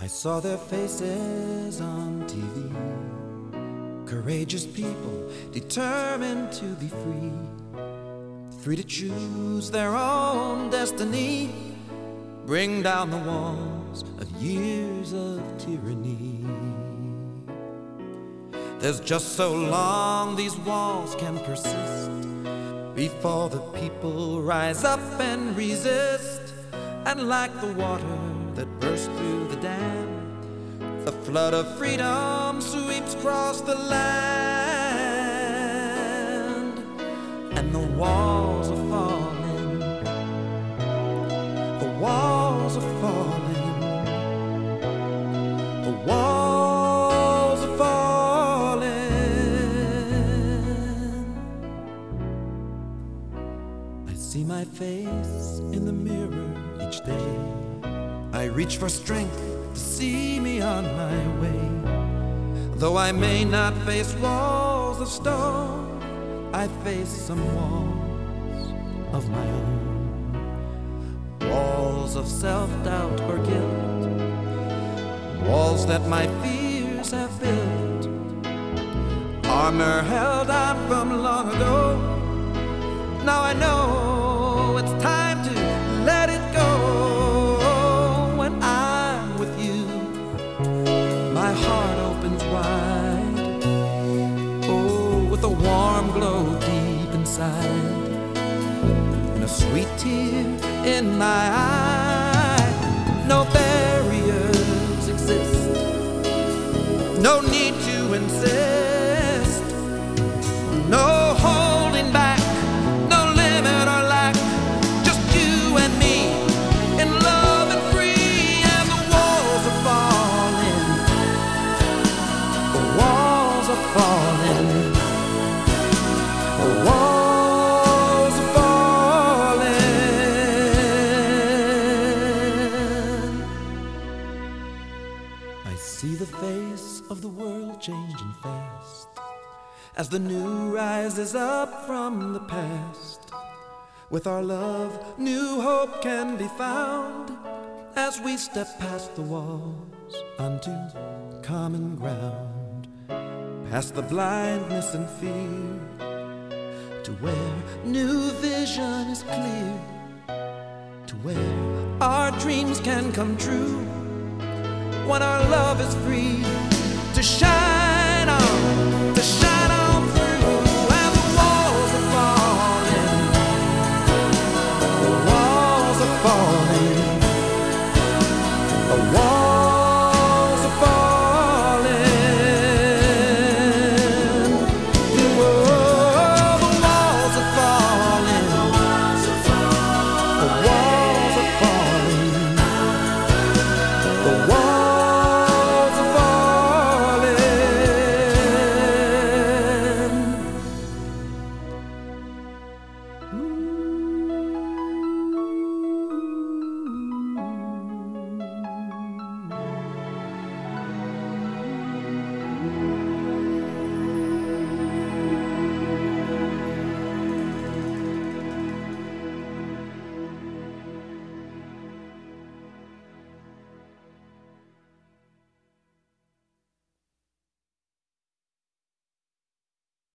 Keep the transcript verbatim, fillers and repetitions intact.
I saw their faces on T V. Courageous people determined to be free, free to choose their own destiny, bring down the walls of years of tyranny. There's just so long these walls can persist before the people rise up and resist. And like the water that burst through the dam, the flood of freedom sweeps across the land. And the walls are falling, the walls are falling, the walls are falling. I see my face in the mirror each day. I reach for strength to see me on my way. Though I may not face walls of stone, I face some walls of my own. Walls of self-doubt or guilt, walls that my fears have built. Armor held out from long ago. Now I know it's time to let it go. When I'm with you, my heart opens wide. Oh, with a warm glow deep inside, and a sweet tear in my eye. No barriers exist, no need to insist, no holding back, no limit or lack, just you and me in love and free. And the walls are falling, the walls are falling, the walls are falling. I see the face of the world changing fast as the new rises up from the past. With our love, new hope can be found as we step past the walls onto common ground, past the blindness and fear, to where new vision is clear, to where our dreams can come true, when our love is free to shine.